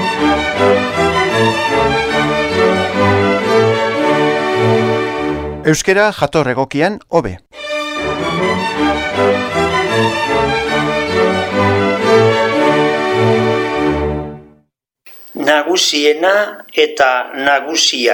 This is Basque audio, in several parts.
Euskera jator egokian hobe. Nagusiena eta nagusia.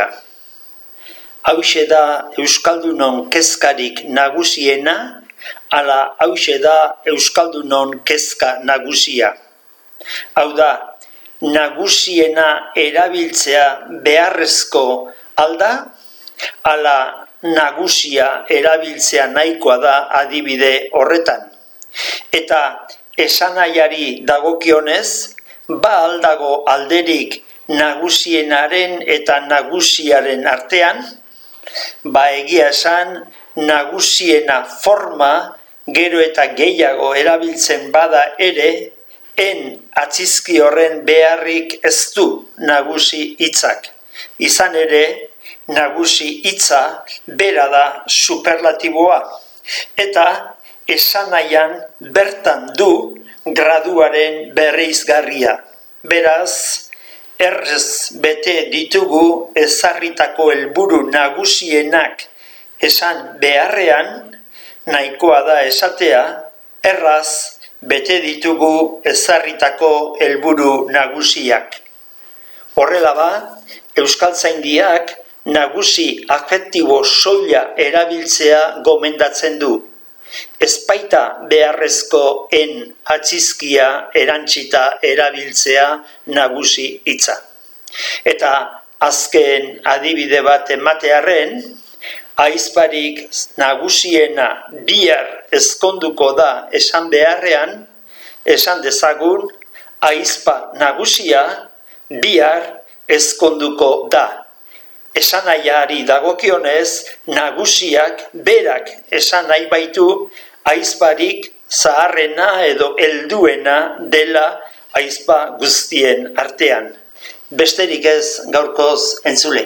Hauxe da Euskaldunon kezkarik nagusiena, ala hauxe da Euskaldunon kezka nagusia. Hau da, nagusiena erabiltzea beharrezko alda, ala nagusia erabiltzea nahikoa da adibide horretan. Eta esanaiari dagokionez, ba aldago alderik nagusienaren eta nagusiaren artean, ba egia esan nagusiena forma gero eta gehiago erabiltzen bada ere, en atzizki horren beharrik ez du nagusi hitzak. Izan ere, nagusi hitza bera da superlatiboa, eta esanaian bertan du graduaren bereizgarria. Beraz, errez bete ditugu ezarritako helburu nagusienak esan beharrean, nahikoa da esatea, erraz bete ditugu ezarritako helburu nagusiak. Horrela ba, euskaltzaindiak nagusi afektibo soila erabiltzea gomendatzen du. Ez baita beharrezko en atzizkia erantsita erabiltzea nagusi hitza. Eta azken adibide bat ematearren, ahizparik nagusiena bihar ezkonduko da esan beharrean, esan dezagun ahizpa nagusia bihar ezkonduko da. Esanaiari dagokionez, nagusiak berak esan nahi baitu ahizparik zaharrena edo helduena dela ahizpa guztien artean. Besterik ez gaurkoz entzule.